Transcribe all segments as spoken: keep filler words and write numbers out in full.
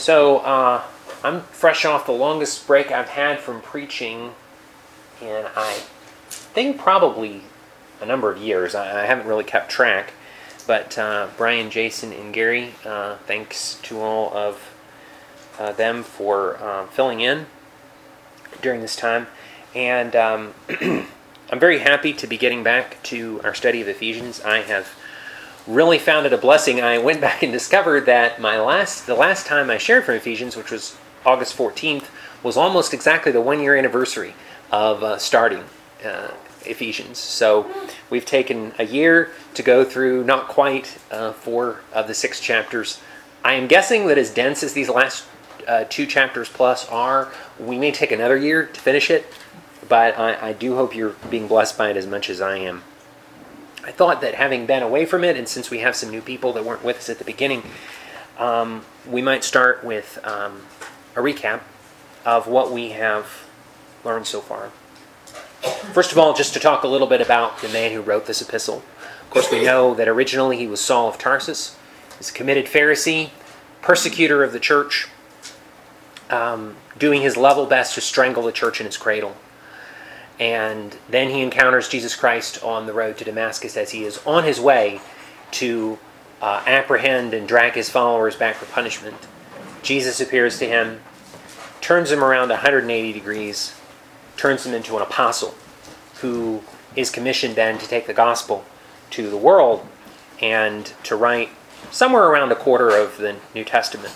So, uh, I'm fresh off the longest break I've had from preaching in, I think, probably a number of years. I, I haven't really kept track. But uh, Brian, Jason, and Gary, uh, thanks to all of uh, them for uh, filling in during this time. And um, I'm very happy to be getting back to our study of Ephesians. I have really found it a blessing. I went back and discovered that my last, the last time I shared from Ephesians, which was August fourteenth, was almost exactly the one-year anniversary of uh, starting uh, Ephesians. So we've taken a year to go through not quite uh, four of the six chapters. I am guessing that as dense as these last uh, two chapters plus are, we may take another year to finish it, but I, I do hope you're being blessed by it as much as I am. I thought that having been away from it, and since we have some new people that weren't with us at the beginning, um, we might start with um, a recap of what we have learned so far. First of all, just to talk a little bit about the man who wrote this epistle. Of course, we know that originally he was Saul of Tarsus. He's a committed Pharisee, persecutor of the church, um, doing his level best to strangle the church in his cradle. And then he encounters Jesus Christ on the road to Damascus as he is on his way to uh, apprehend and drag his followers back for punishment. Jesus appears to him, turns him around one hundred eighty degrees, turns him into an apostle who is commissioned then to take the gospel to the world and to write somewhere around a quarter of the New Testament.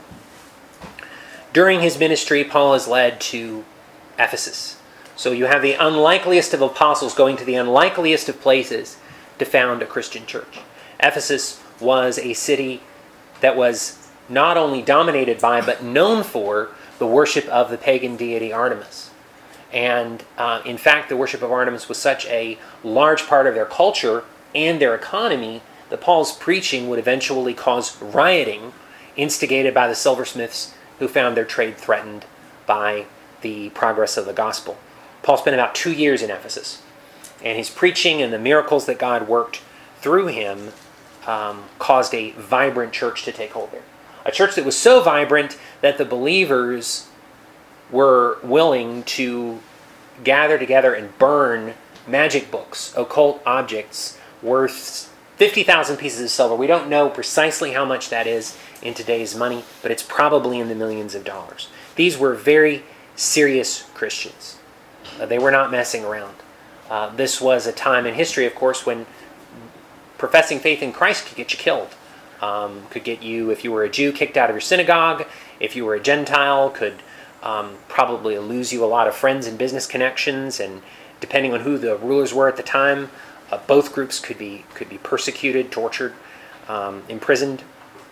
During his ministry, Paul is led to Ephesus. So you have the unlikeliest of apostles going to the unlikeliest of places to found a Christian church. Ephesus was a city that was not only dominated by, but known for, the worship of the pagan deity Artemis. And uh, in fact, the worship of Artemis was such a large part of their culture and their economy that Paul's preaching would eventually cause rioting, instigated by the silversmiths who found their trade threatened by the progress of the gospel. Paul spent about two years in Ephesus, and his preaching and the miracles that God worked through him um, caused a vibrant church to take hold there. A church that was so vibrant that the believers were willing to gather together and burn magic books, occult objects worth fifty thousand pieces of silver. We don't know precisely how much that is in today's money, but it's probably in the millions of dollars. These were very serious Christians. Uh, they were not messing around. Uh, this was a time in history, of course, when professing faith in Christ could get you killed. Um, could get you, if you were a Jew, kicked out of your synagogue. If you were a Gentile, could um, probably lose you a lot of friends and business connections. And depending on who the rulers were at the time, uh, both groups could be could be persecuted, tortured, um, imprisoned.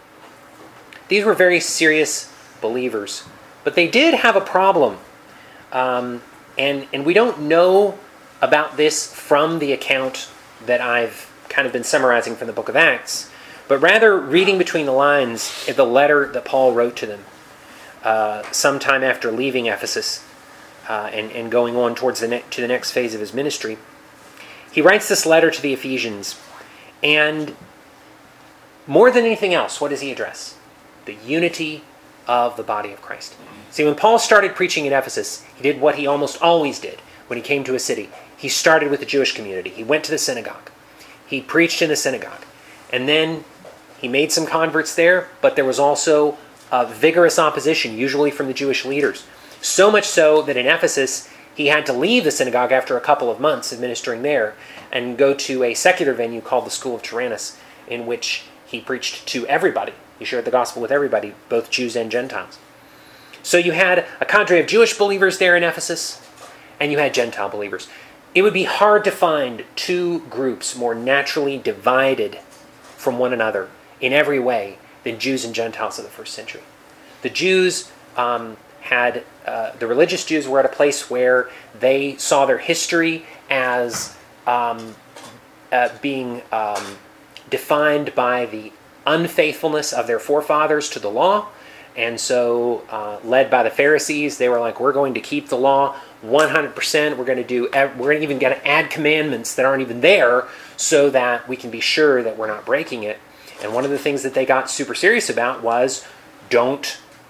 These were very serious believers, but they did have a problem. Um, and and we don't know about this from the account that I've kind of been summarizing from the book of Acts, but rather reading between the lines in the letter that Paul wrote to them uh, sometime after leaving Ephesus uh, and, and going on towards the ne- to the next phase of his ministry. He writes this letter to the Ephesians, and more than anything else, what does he address? The unity of the body of Christ. See, when Paul started preaching in Ephesus, he did what he almost always did when he came to a city. He started with the Jewish community. He went to the synagogue. He preached in the synagogue. And then he made some converts there, but there was also a vigorous opposition, usually from the Jewish leaders. So much so that in Ephesus, he had to leave the synagogue after a couple of months of ministering there and go to a secular venue called the School of Tyrannus, in which he preached to everybody. He shared the gospel with everybody, both Jews and Gentiles. So you had a cadre of Jewish believers there in Ephesus, and you had Gentile believers. It would be hard to find two groups more naturally divided from one another in every way than Jews and Gentiles of the first century. The Jews um, had, uh, the religious Jews were at a place where they saw their history as um, uh, being um, defined by the unfaithfulness of their forefathers to the law. And so, uh, led by the Pharisees, they were like, we're going to keep the law one hundred percent. We're going to do, we're going to even get to add commandments that aren't even there so that we can be sure that we're not breaking it. And one of the things that they got super serious about was, don't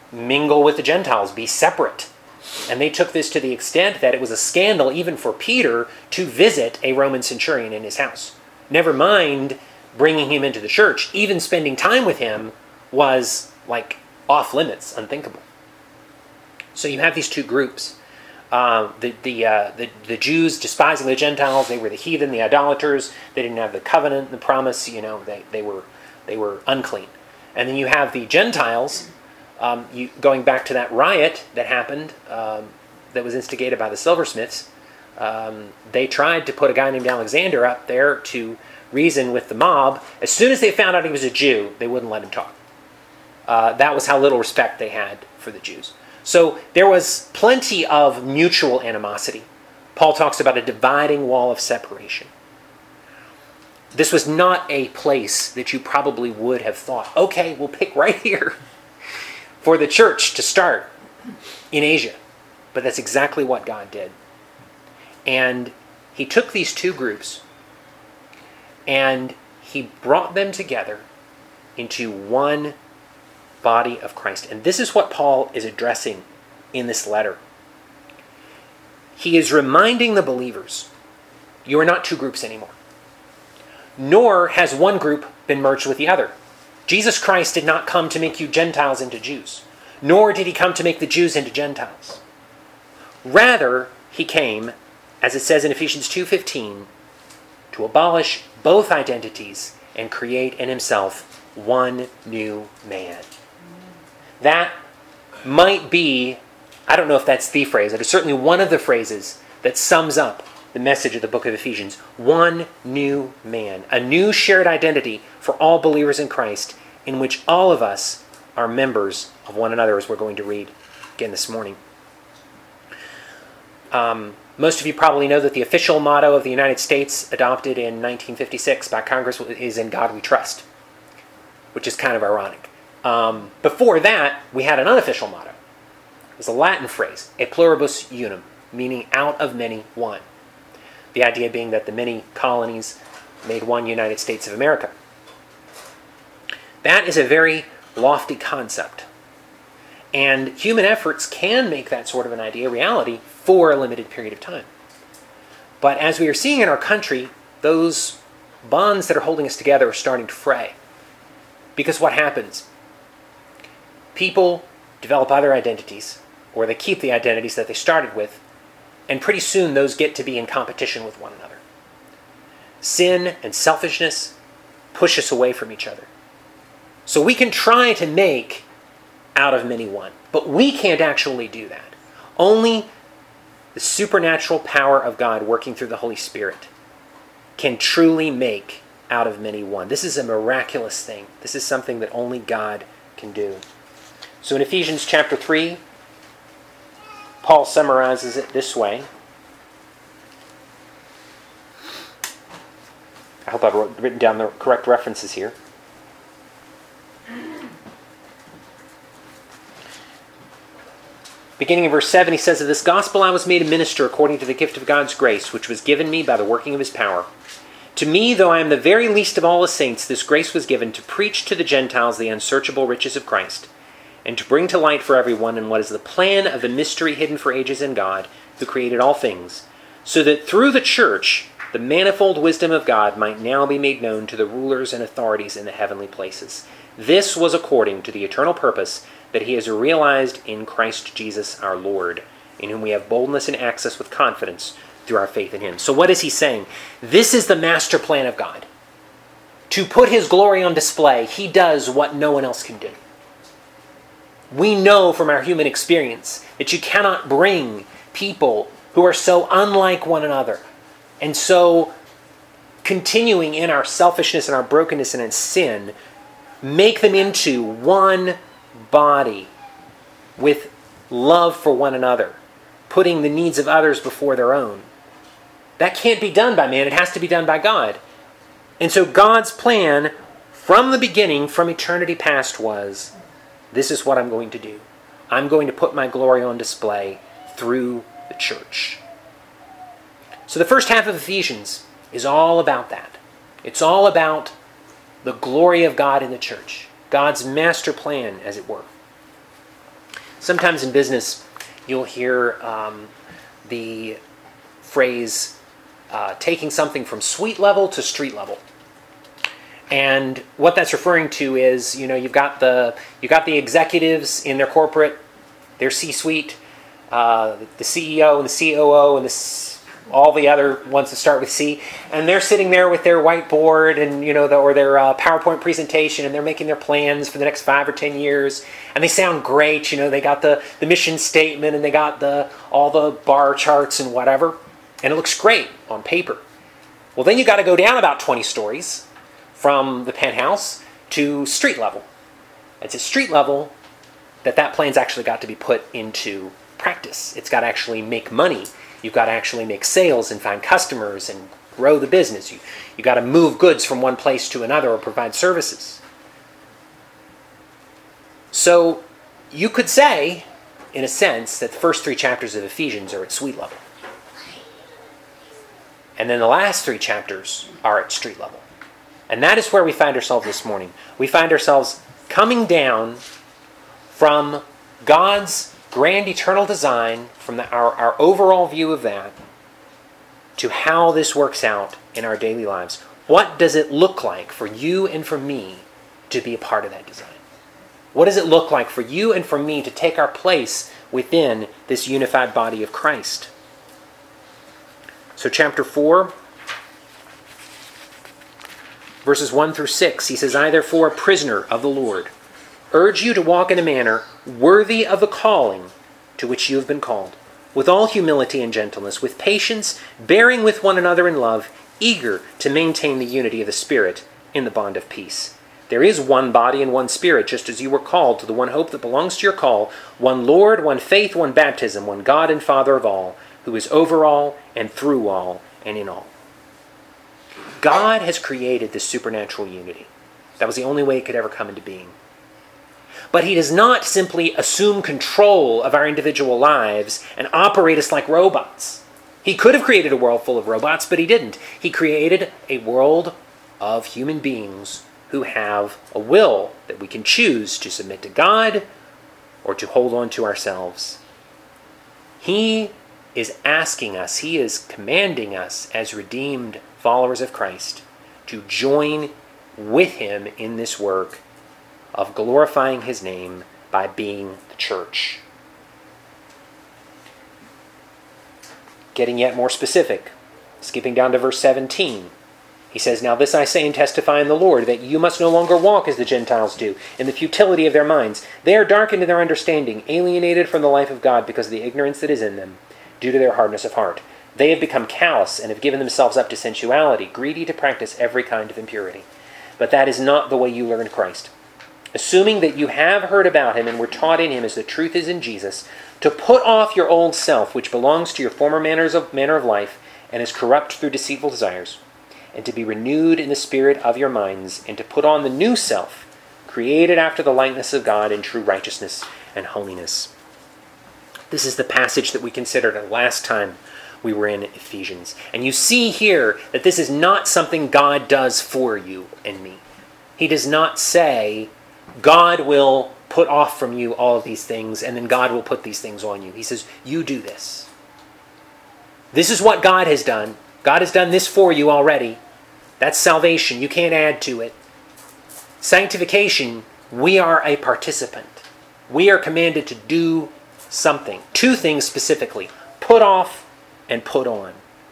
mingle with the Gentiles, be separate. And they took this to the extent that it was a scandal even for Peter to visit a Roman centurion in his house. Never mind bringing him into the church. Even spending time with him was like off limits, unthinkable. So you have these two groups. Uh, the the, uh, the the Jews despising the Gentiles, they were the heathen, the idolaters. They didn't have the covenant, the promise. You know, they they were they were unclean. And then you have the Gentiles. Um, you, going back to that riot that happened, um, that was instigated by the silversmiths. Um, they tried to put a guy named Alexander up there to reason with the mob. As soon as they found out he was a Jew, they wouldn't let him talk. Uh, that was how little respect they had for the Jews. So there was plenty of mutual animosity. Paul talks about a dividing wall of separation. This was not a place that you probably would have thought, okay, we'll pick right here for the church to start in Asia. But that's exactly what God did. And he took these two groups and he brought them together into one body of Christ. And this is what Paul is addressing in this letter. He is reminding the believers, you are not two groups anymore. Nor has one group been merged with the other. Jesus Christ did not come to make you Gentiles into Jews. Nor did he come to make the Jews into Gentiles. Rather, he came, as it says in Ephesians two fifteen, to abolish both identities and create in himself one new man. That might be, I don't know if that's the phrase, it is certainly one of the phrases that sums up the message of the book of Ephesians. One new man. A new shared identity for all believers in Christ, in which all of us are members of one another, as we're going to read again this morning. Um, most of you probably know that the official motto of the United States, adopted in nineteen fifty-six by Congress, is "In God We Trust," which is kind of ironic. Um, before that, we had an unofficial motto. It was a Latin phrase, "E pluribus unum," meaning out of many, one. The idea being that the many colonies made one United States of America. That is a very lofty concept. And human efforts can make that sort of an idea reality for a limited period of time. But as we are seeing in our country, those bonds that are holding us together are starting to fray. Because what happens? People develop other identities, or they keep the identities that they started with, and pretty soon those get to be in competition with one another. Sin and selfishness push us away from each other. So we can try to make out of many one, but we can't actually do that. Only the supernatural power of God working through the Holy Spirit can truly make out of many one. This is a miraculous thing. This is something that only God can do. So in Ephesians chapter three, Paul summarizes it this way. I hope I've written down the correct references here. Beginning in verse seven, he says, "Of this gospel I was made a minister according to the gift of God's grace, which was given me by the working of his power. To me, though I am the very least of all the saints, this grace was given to preach to the Gentiles the unsearchable riches of Christ, and to bring to light for everyone in what is the plan of the mystery hidden for ages in God, who created all things, so that through the church the manifold wisdom of God might now be made known to the rulers and authorities in the heavenly places. This was according to the eternal purpose that he has realized in Christ Jesus our Lord, in whom we have boldness and access with confidence through our faith in him." So what is he saying? This is the master plan of God. To put his glory on display, he does what no one else can do. We know from our human experience that you cannot bring people who are so unlike one another and so continuing in our selfishness and our brokenness and in sin, make them into one body with love for one another, putting the needs of others before their own. That can't be done by man. It has to be done by God. And so God's plan from the beginning, from eternity past, was, this is what I'm going to do. I'm going to put my glory on display through the church. So the first half of Ephesians is all about that. It's all about the glory of God in the church. God's master plan, as it were. Sometimes in business, you'll hear um, the phrase uh, taking something from suite level to street level. And what that's referring to is, you know, you've got the you've got the executives in their corporate, their C-suite, uh, the C E O and the C O O and the, all the other ones that start with C, and they're sitting there with their whiteboard and you know, the, or their uh, PowerPoint presentation, and they're making their plans for the next five or ten years, and they sound great. You know, they got the the mission statement and they got the all the bar charts and whatever, and it looks great on paper. Well, then you got to go down about twenty stories from the penthouse to street level. It's at street level that that plan's actually got to be put into practice. It's got to actually make money. You've got to actually make sales and find customers and grow the business. You, you've got to move goods from one place to another or provide services. So you could say, in a sense, that the first three chapters of Ephesians are at suite level. And then the last three chapters are at street level. And that is where we find ourselves this morning. We find ourselves coming down from God's grand eternal design, from the, our, our overall view of that, to how this works out in our daily lives. What does it look like for you and for me to be a part of that design? What does it look like for you and for me to take our place within this unified body of Christ? So chapter four, verses one through six, he says, I therefore, a prisoner of the Lord, urge you to walk in a manner worthy of the calling to which you have been called, with all humility and gentleness, with patience, bearing with one another in love, eager to maintain the unity of the Spirit in the bond of peace. There is one body and one Spirit, just as you were called to the one hope that belongs to your call, one Lord, one faith, one baptism, one God and Father of all, who is over all and through all and in all. God has created this supernatural unity. That was the only way it could ever come into being. But he does not simply assume control of our individual lives and operate us like robots. He could have created a world full of robots, but he didn't. He created a world of human beings who have a will that we can choose to submit to God or to hold on to ourselves. He is asking us, he is commanding us as redeemed followers of Christ to join with him in this work of glorifying his name by being the church. Getting yet more specific, skipping down to verse seventeen, he says, Now this I say and testify in the Lord, that you must no longer walk as the Gentiles do, in the futility of their minds. They are darkened in their understanding, alienated from the life of God because of the ignorance that is in them, due to their hardness of heart. They have become callous and have given themselves up to sensuality, greedy to practice every kind of impurity. But that is not the way you learned Christ. Assuming that you have heard about him and were taught in him as the truth is in Jesus, to put off your old self, which belongs to your former manners of, manner of life and is corrupt through deceitful desires, and to be renewed in the spirit of your minds, and to put on the new self, created after the likeness of God in true righteousness and holiness. This is the passage that we considered the last time we were in Ephesians. And you see here that this is not something God does for you and me. He does not say, God will put off from you all of these things, and then God will put these things on you. He says, you do this. This is what God has done. God has done this for you already. That's salvation. You can't add to it. Sanctification, we are a participant. We are commanded to do something. Two things specifically. Put off and put on.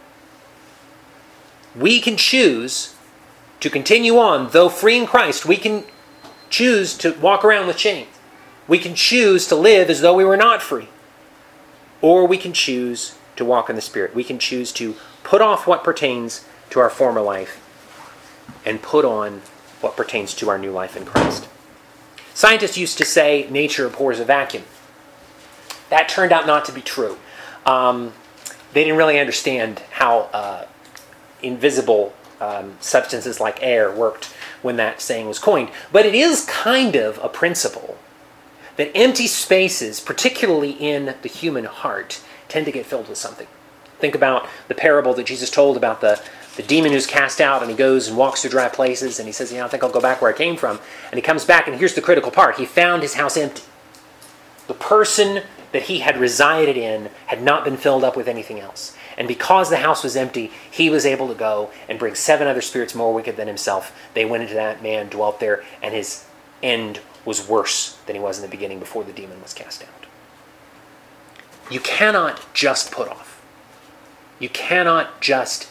We can choose to continue on, though free in Christ. We can choose to walk around with chains. We can choose to live as though we were not free. Or we can choose to walk in the Spirit. We can choose to put off what pertains to our former life and put on what pertains to our new life in Christ. Scientists used to say nature abhors a vacuum. That turned out not to be true. Um, they didn't really understand how uh, invisible um, substances like air worked when that saying was coined. But it is kind of a principle that empty spaces, particularly in the human heart, tend to get filled with something. Think about the parable that Jesus told about the, the demon who's cast out, and he goes and walks through dry places, and he says, you know, I think I'll go back where I came from. And he comes back, and here's the critical part. He found his house empty. The person that he had resided in had not been filled up with anything else. And because the house was empty, he was able to go and bring seven other spirits more wicked than himself. They went into that man, dwelt there, and his end was worse than he was in the beginning before the demon was cast out. You cannot just put off. You cannot just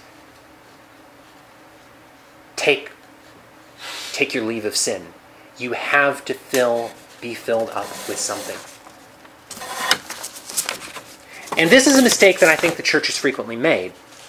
take, take your leave of sin. You have to fill, be filled up with something. And this is a mistake that I think the church has frequently made.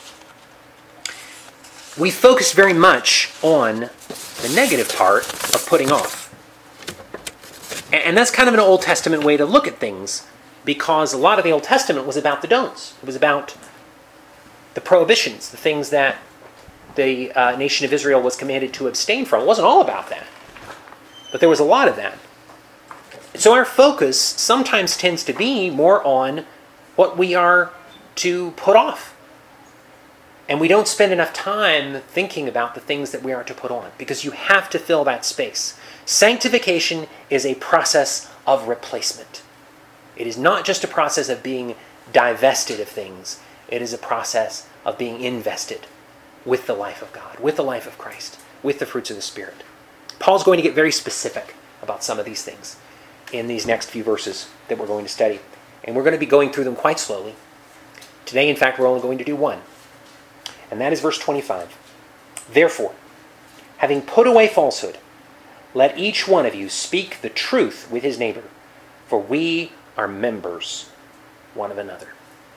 We focus very much on the negative part of putting off. And that's kind of an Old Testament way to look at things, because a lot of the Old Testament was about the don'ts. It was about the prohibitions, the things that the uh, nation of Israel was commanded to abstain from. It wasn't all about that, but there was a lot of that. So our focus sometimes tends to be more on what we are to put off. And we don't spend enough time thinking about the things that we are to put on, because you have to fill that space. Sanctification is a process of replacement. It is not just a process of being divested of things. It is a process of being invested with the life of God, with the life of Christ, with the fruits of the Spirit. Paul's going to get very specific about some of these things in these next few verses that we're going to study. And we're going to be going through them quite slowly. Today, in fact, we're only going to do one. And that is verse twenty-five. Therefore, having put away falsehood, let each one of you speak the truth with his neighbor, for we are members one of another.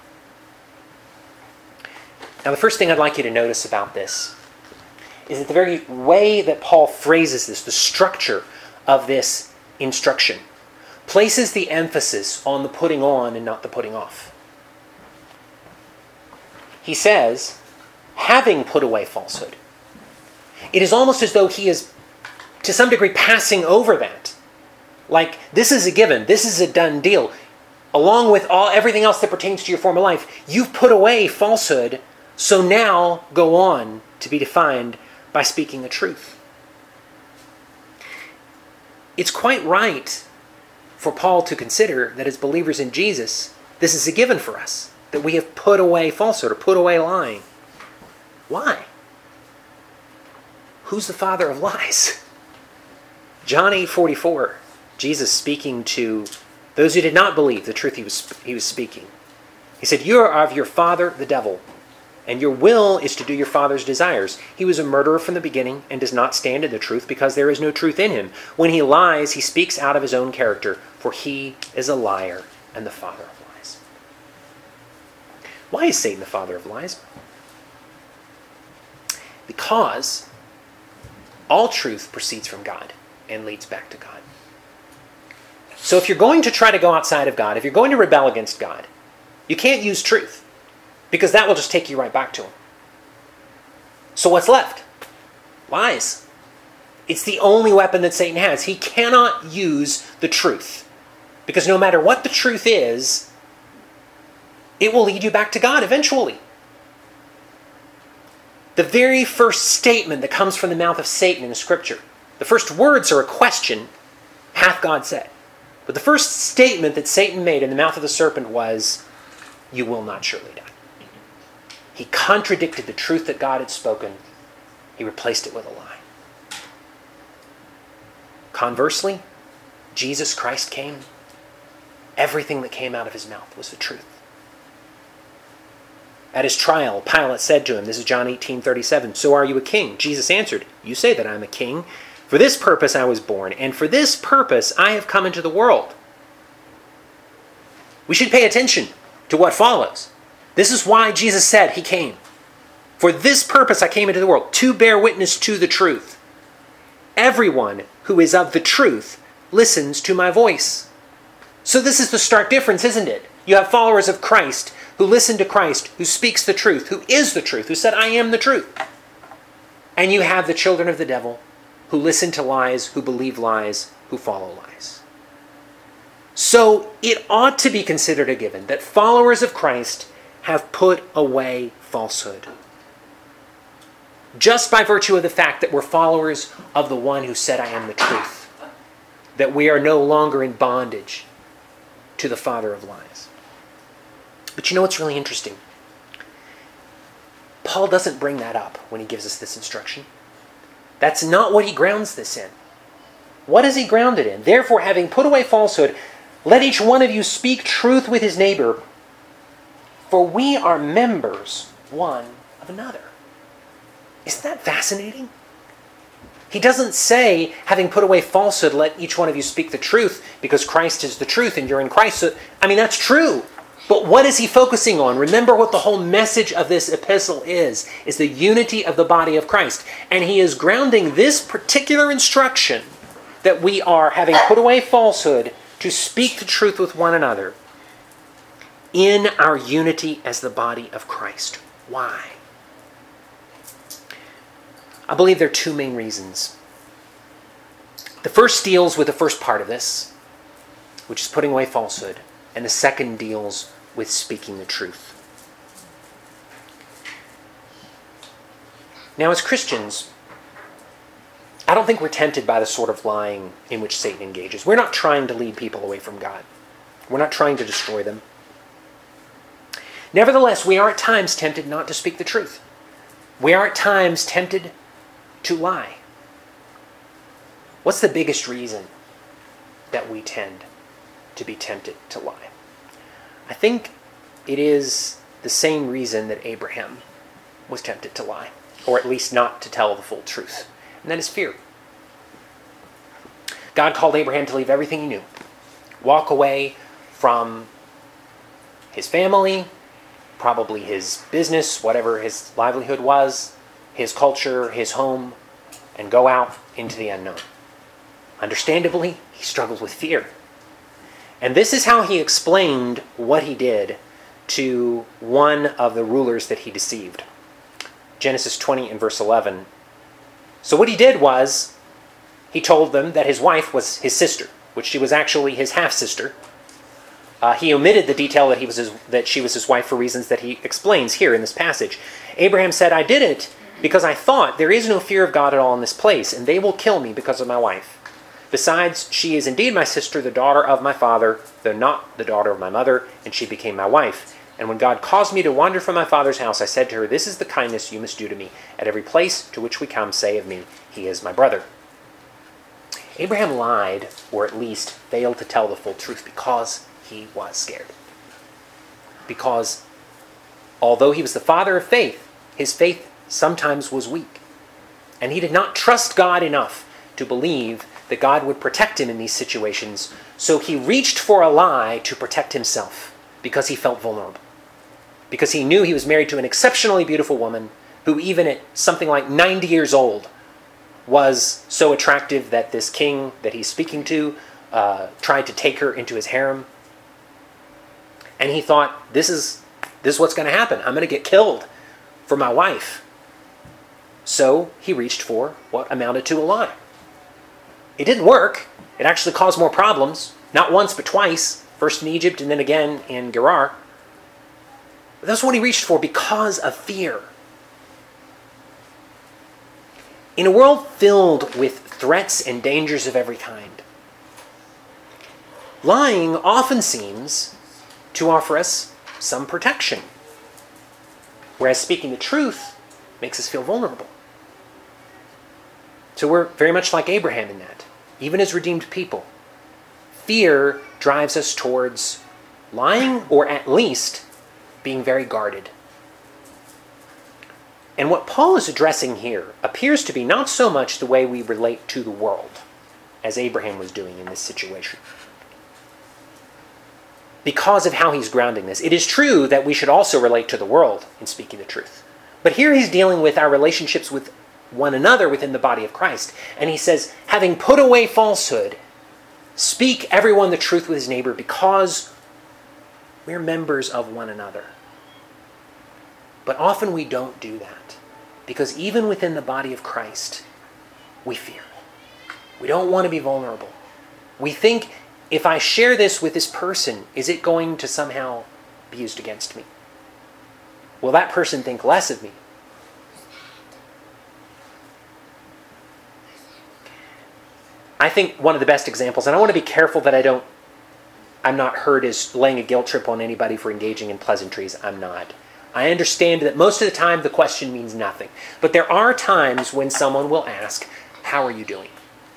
Now, the first thing I'd like you to notice about this is that the very way that Paul phrases this, the structure of this instruction, places the emphasis on the putting on and not the putting off. He says, having put away falsehood. It is almost as though he is, to some degree, passing over that. Like, this is a given. This is a done deal. Along with all everything else that pertains to your former life, you've put away falsehood, so now go on to be defined by speaking the truth. It's quite right for Paul to consider that as believers in Jesus, this is a given for us, that we have put away falsehood or put away lying. Why? Who's the father of lies? John eight forty-four, Jesus speaking to those who did not believe the truth he was, he was speaking. He said, "You are of your father, the devil, and your will is to do your father's desires. He was a murderer from the beginning and does not stand in the truth because there is no truth in him. When he lies, he speaks out of his own character, for he is a liar and the father of lies." Why is Satan the father of lies? Because all truth proceeds from God and leads back to God. So if you're going to try to go outside of God, if you're going to rebel against God, you can't use truth, because that will just take you right back to him. So what's left? Lies. It's the only weapon that Satan has. He cannot use the truth, because no matter what the truth is, it will lead you back to God eventually. The very first statement that comes from the mouth of Satan in the Scripture, the first words are a question, hath God said? But the first statement that Satan made in the mouth of the serpent was, "You will not surely die." He contradicted the truth that God had spoken. He replaced it with a lie. Conversely, Jesus Christ came. Everything that came out of his mouth was the truth. At his trial, Pilate said to him, this is John eighteen thirty-seven, "So are you a king?" Jesus answered, "You say that I am a king. For this purpose I was born, and for this purpose I have come into the world." We should pay attention to what follows. This is why Jesus said he came. For this purpose I came into the world, to bear witness to the truth. Everyone who is of the truth listens to my voice. So this is the stark difference, isn't it? You have followers of Christ who listen to Christ, who speaks the truth, who is the truth, who said, "I am the truth." And you have the children of the devil who listen to lies, who believe lies, who follow lies. So it ought to be considered a given that followers of Christ have put away falsehood, just by virtue of the fact that we're followers of the one who said, "I am the truth," that we are no longer in bondage to the father of lies. But you know what's really interesting? Paul doesn't bring that up when he gives us this instruction. That's not what he grounds this in. What is he grounded in? Therefore, having put away falsehood, let each one of you speak truth with his neighbor, for we are members one of another. Isn't that fascinating? He doesn't say, having put away falsehood, let each one of you speak the truth, because Christ is the truth and you're in Christ. So, I mean, that's true. But what is he focusing on? Remember what the whole message of this epistle is, is the unity of the body of Christ. And he is grounding this particular instruction that we are, having put away falsehood, to speak the truth with one another in our unity as the body of Christ. Why? I believe there are two main reasons. The first deals with the first part of this, which is putting away falsehood, and the second deals with speaking the truth. Now, as Christians, I don't think we're tempted by the sort of lying in which Satan engages. We're not trying to lead people away from God. We're not trying to destroy them. Nevertheless, we are at times tempted not to speak the truth. We are at times tempted to lie. What's the biggest reason that we tend to be tempted to lie? I think it is the same reason that Abraham was tempted to lie, or at least not to tell the full truth, and that is fear. God called Abraham to leave everything he knew, walk away from his family, probably his business, whatever his livelihood was, his culture, his home, and go out into the unknown. Understandably, he struggled with fear. And this is how he explained what he did to one of the rulers that he deceived. Genesis twenty and verse eleven. So what he did was, he told them that his wife was his sister, which she was actually his half-sister. Uh, he omitted the detail that he was his, that she was his wife for reasons that he explains here in this passage. Abraham said, I did it because I thought there is no fear of God at all in this place, and they will kill me because of my wife. Besides, she is indeed my sister, the daughter of my father, though not the daughter of my mother, and she became my wife. And when God caused me to wander from my father's house, I said to her, this is the kindness you must do to me. At every place to which we come, say of me, he is my brother. Abraham lied, or at least failed to tell the full truth, because he was scared. Because although he was the father of faith, his faith sometimes was weak. And he did not trust God enough to believe that God would protect him in these situations, so he reached for a lie to protect himself because he felt vulnerable. Because he knew he was married to an exceptionally beautiful woman who, even at something like ninety years old, was so attractive that this king that he's speaking to uh, tried to take her into his harem. And he thought, this is, this is what's going to happen. I'm going to get killed for my wife. So he reached for what amounted to a lie. It didn't work. It actually caused more problems. Not once, but twice. First in Egypt and then again in Gerar. But that's what he reached for because of fear. In a world filled with threats and dangers of every kind, lying often seems to offer us some protection, whereas speaking the truth makes us feel vulnerable. So we're very much like Abraham in that. Even as redeemed people, fear drives us towards lying, or at least being very guarded. And what Paul is addressing here appears to be not so much the way we relate to the world, as Abraham was doing in this situation. Because of how he's grounding this. It is true that we should also relate to the world in speaking the truth. But here he's dealing with our relationships with one another within the body of Christ. And he says, having put away falsehood, speak everyone the truth with his neighbor, because we're members of one another. But often we don't do that, because even within the body of Christ, we fear. We don't want to be vulnerable. We think, if I share this with this person, is it going to somehow be used against me? Will that person think less of me? I think one of the best examples, and I want to be careful that I don't I'm not heard as laying a guilt trip on anybody for engaging in pleasantries. I'm not. I understand that most of the time the question means nothing. But there are times when someone will ask, how are you doing?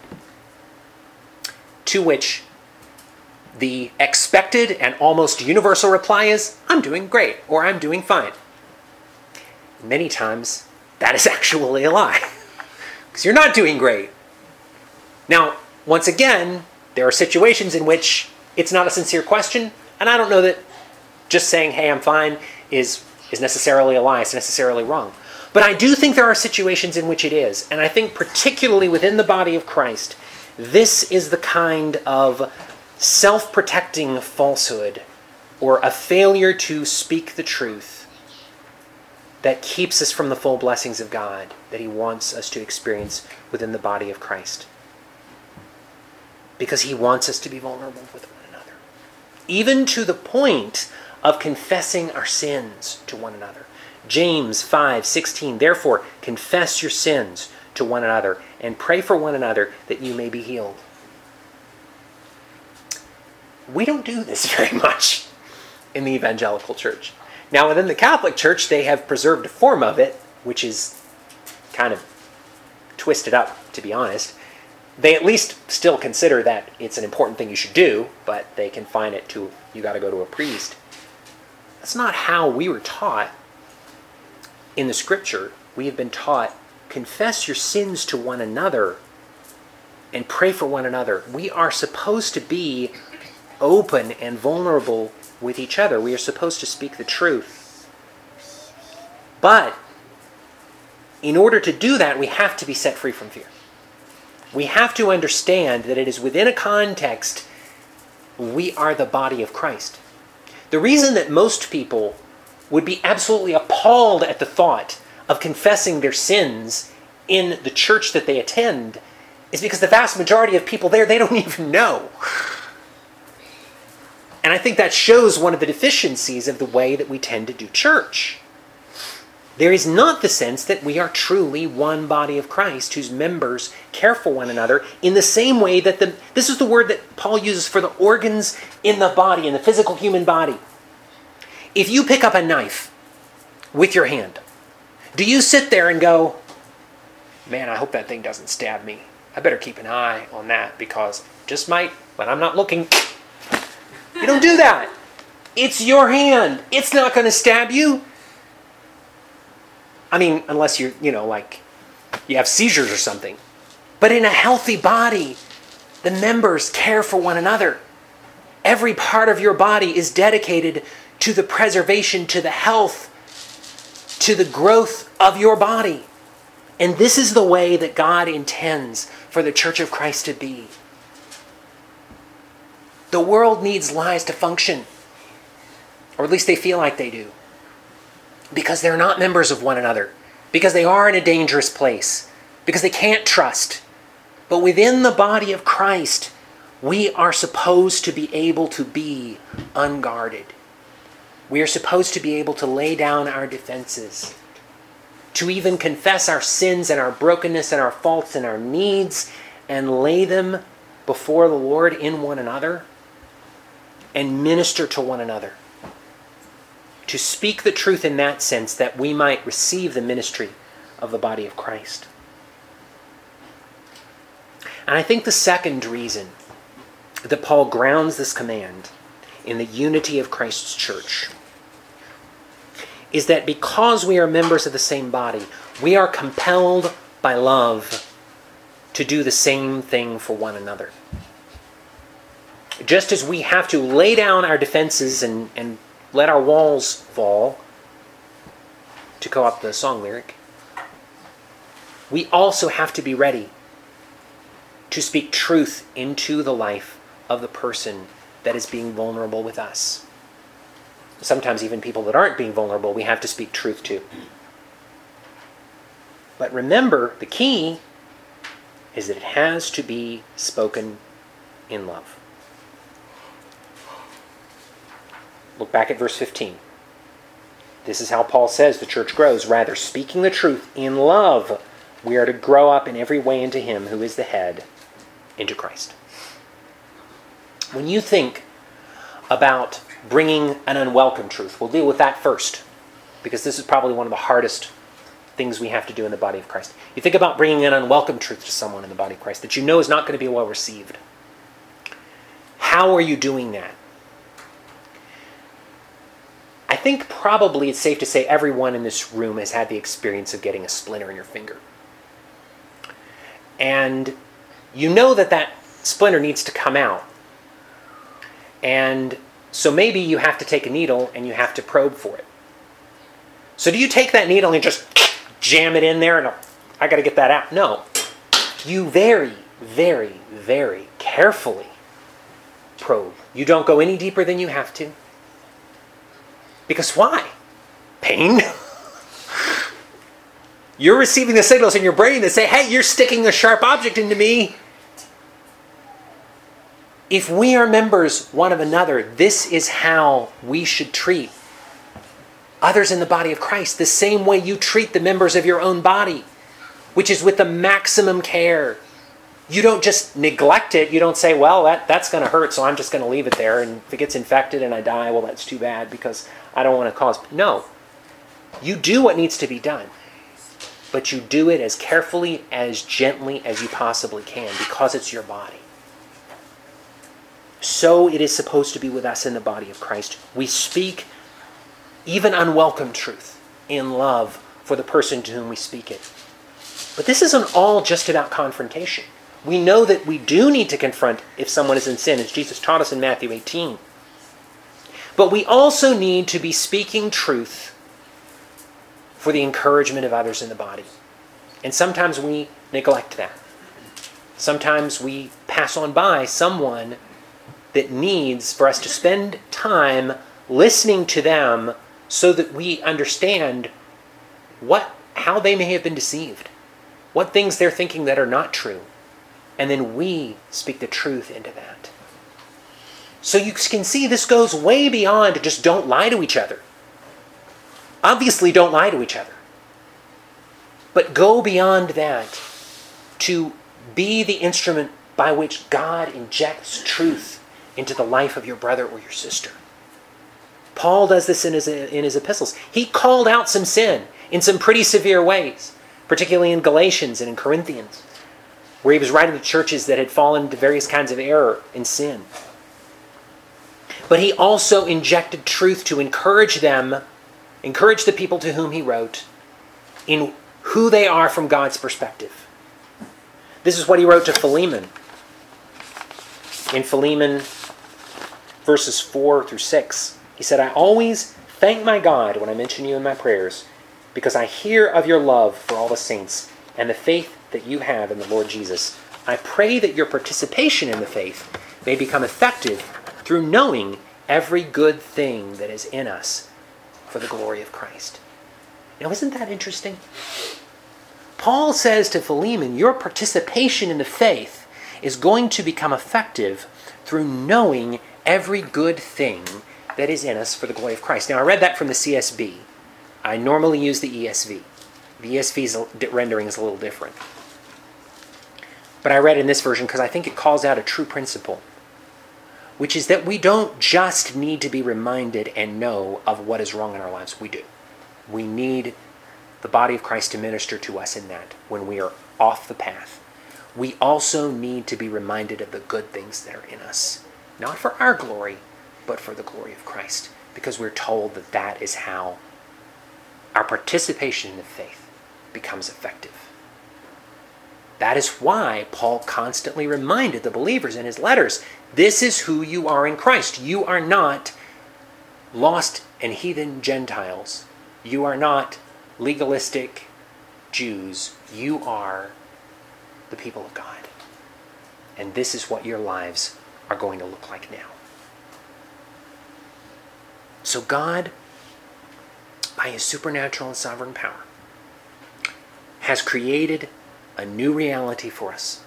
To which the expected and almost universal reply is, I'm doing great, or I'm doing fine. Many times, that is actually a lie. Because you're not doing great. Now, once again, there are situations in which it's not a sincere question, and I don't know that just saying, hey, I'm fine, is, is necessarily a lie, it's necessarily wrong. But I do think there are situations in which it is, and I think particularly within the body of Christ, this is the kind of self-protecting falsehood, or a failure to speak the truth, that keeps us from the full blessings of God that he wants us to experience within the body of Christ. Because he wants us to be vulnerable with one another. Even to the point of confessing our sins to one another. James five sixteen, therefore confess your sins to one another and pray for one another that you may be healed. We don't do this very much in the evangelical church. Now, within the Catholic Church, they have preserved a form of it, which is kind of twisted up, to be honest. They at least still consider that it's an important thing you should do, but they confine it to, you got to go to a priest. That's not how we were taught in the Scripture. We have been taught, confess your sins to one another and pray for one another. We are supposed to be open and vulnerable with each other. We are supposed to speak the truth. But in order to do that, we have to be set free from fear. We have to understand that it is within a context, we are the body of Christ. The reason that most people would be absolutely appalled at the thought of confessing their sins in the church that they attend is because the vast majority of people there, they don't even know. And I think that shows one of the deficiencies of the way that we tend to do church. There is not the sense that we are truly one body of Christ whose members care for one another in the same way that the, this is the word that Paul uses for the organs in the body, in the physical human body. If you pick up a knife with your hand, do you sit there and go, man, I hope that thing doesn't stab me. I better keep an eye on that because just might, when I'm not looking. You don't do that. It's your hand. It's not going to stab you. I mean, unless you're, you know, like, you have seizures or something. But in a healthy body, the members care for one another. Every part of your body is dedicated to the preservation, to the health, to the growth of your body. And this is the way that God intends for the Church of Christ to be. The world needs lies to function. Or at least they feel like they do. Because they're not members of one another. Because they are in a dangerous place. Because they can't trust. But within the body of Christ, we are supposed to be able to be unguarded. We are supposed to be able to lay down our defenses. To even confess our sins and our brokenness and our faults and our needs and lay them before the Lord in one another and minister to one another. To speak the truth in that sense that we might receive the ministry of the body of Christ. And I think the second reason that Paul grounds this command in the unity of Christ's church is that because we are members of the same body, we are compelled by love to do the same thing for one another. Just as we have to lay down our defenses and, and let our walls fall, to co-opt the song lyric, we also have to be ready to speak truth into the life of the person that is being vulnerable with us. Sometimes even people that aren't being vulnerable, we have to speak truth to. But remember, the key is that it has to be spoken in love. Look back at verse fifteen. This is how Paul says the church grows. Rather, speaking the truth in love, we are to grow up in every way into Him who is the head, into Christ. When you think about bringing an unwelcome truth. We'll deal with that first, because this is probably one of the hardest things we have to do in the body of Christ. You think about bringing an unwelcome truth to someone in the body of Christ that you know is not going to be well received. How are you doing that? I think probably it's safe to say everyone in this room has had the experience of getting a splinter in your finger. And you know that that splinter needs to come out. And so maybe you have to take a needle and you have to probe for it. So do you take that needle and just jam it in there and I got to get that out? No. You very, very, very carefully probe. You don't go any deeper than you have to. Because why? Pain? You're receiving the signals in your brain that say, hey, you're sticking a sharp object into me. If we are members one of another, this is how we should treat others in the body of Christ, the same way you treat the members of your own body, which is with the maximum care. You don't just neglect it. You don't say, well, that, that's going to hurt, so I'm just going to leave it there. And if it gets infected and I die, well, that's too bad because I don't want to cause... No. You do what needs to be done. But you do it as carefully, as gently as you possibly can because it's your body. So it is supposed to be with us in the body of Christ. We speak even unwelcome truth in love for the person to whom we speak it. But this isn't all just about confrontation. We know that we do need to confront if someone is in sin, as Jesus taught us in Matthew eighteen. But we also need to be speaking truth for the encouragement of others in the body. And sometimes we neglect that. Sometimes we pass on by someone that needs for us to spend time listening to them so that we understand what, how they may have been deceived, what things they're thinking that are not true, and then we speak the truth into that. So you can see this goes way beyond just don't lie to each other. Obviously, don't lie to each other. But go beyond that to be the instrument by which God injects truth into the life of your brother or your sister. Paul does this in his, in his epistles. He called out some sin in some pretty severe ways, particularly in Galatians and in Corinthians, where he was writing to churches that had fallen into various kinds of error and sin. But he also injected truth to encourage them, encourage the people to whom he wrote, in who they are from God's perspective. This is what he wrote to Philemon. In Philemon, verses four through six, he said, I always thank my God when I mention you in my prayers, because I hear of your love for all the saints and the faith that you have in the Lord Jesus. I pray that your participation in the faith may become effective through knowing every good thing that is in us for the glory of Christ. Now, isn't that interesting? Paul says to Philemon, your participation in the faith is going to become effective through knowing every good thing that is in us for the glory of Christ. Now, I read that from the C S B. I normally use the E S V. The E S V's rendering is a little different. But I read in this version because I think it calls out a true principle, which is that we don't just need to be reminded and know of what is wrong in our lives. We do. We need the body of Christ to minister to us in that when we are off the path. We also need to be reminded of the good things that are in us. Not for our glory, but for the glory of Christ. Because we're told that that is how our participation in the faith becomes effective. That is why Paul constantly reminded the believers in his letters, this is who you are in Christ. You are not lost and heathen Gentiles. You are not legalistic Jews. You are the people of God. And this is what your lives are going to look like now. So God, by his supernatural and sovereign power, has created a new reality for us.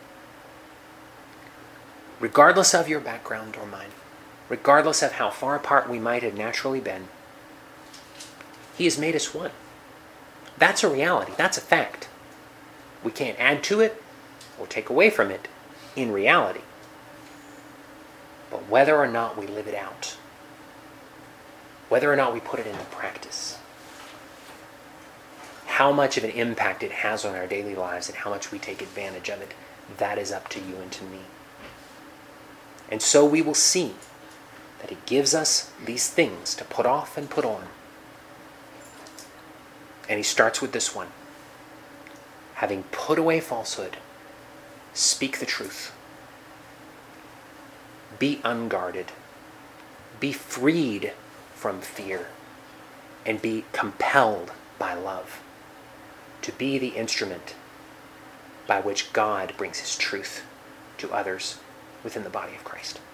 Regardless of your background or mine, regardless of how far apart we might have naturally been, he has made us one. That's a reality. That's a fact. We can't add to it or take away from it in reality. but whether or not we live it out, whether or not we put it into practice, how much of an impact it has on our daily lives and how much we take advantage of it, that is up to you and to me. And so we will see that he gives us these things to put off and put on. And he starts with this one. Having put away falsehood, speak the truth. Be unguarded. Be freed from fear. And be compelled by love to be the instrument by which God brings his truth to others within the body of Christ.